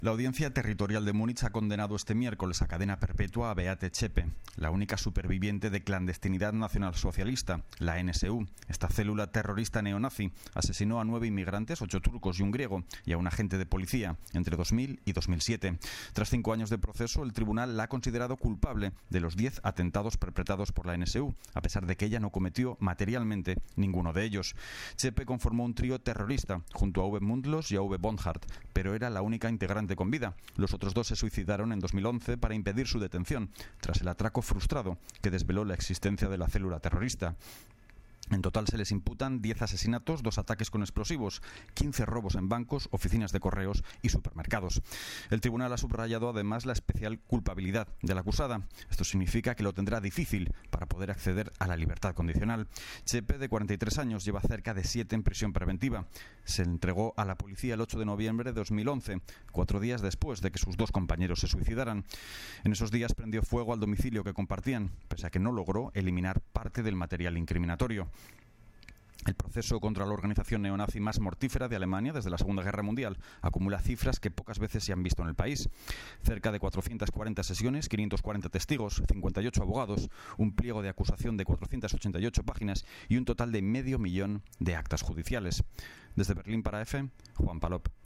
La Audiencia Territorial de Múnich ha condenado este miércoles a cadena perpetua a Beate Zschäpe, la única superviviente de Clandestinidad Nacionalsocialista, la NSU. Esta célula terrorista neonazi asesinó a 9 inmigrantes, 8 turcos y un griego, y a un agente de policía entre 2000 y 2007. Tras 5 años de proceso, el tribunal la ha considerado culpable de los 10 atentados perpetrados por la NSU, a pesar de que ella no cometió materialmente ninguno de ellos. Zschäpe conformó un trío terrorista junto a Uwe Mundlos y a Uwe Bonhardt, pero era la única integrante con vida. Los otros 2 se suicidaron en 2011 para impedir su detención, tras el atraco frustrado que desveló la existencia de la célula terrorista. En total se les imputan 10 asesinatos, 2 ataques con explosivos, 15 robos en bancos, oficinas de correos y supermercados. El tribunal ha subrayado además la especial culpabilidad de la acusada. Esto significa que lo tendrá difícil para poder acceder a la libertad condicional. Zschäpe, de 43 años, lleva cerca de 7 en prisión preventiva. Se entregó a la policía el 8 de noviembre de 2011, 4 días después de que sus 2 compañeros se suicidaran. En esos días prendió fuego al domicilio que compartían, pese a que no logró eliminar parte del material incriminatorio. El proceso contra la organización neonazi más mortífera de Alemania desde la Segunda Guerra Mundial acumula cifras que pocas veces se han visto en el país. Cerca de 440 sesiones, 540 testigos, 58 abogados, un pliego de acusación de 488 páginas y un total de 500.000 de actas judiciales. Desde Berlín para EFE, Juan Palop.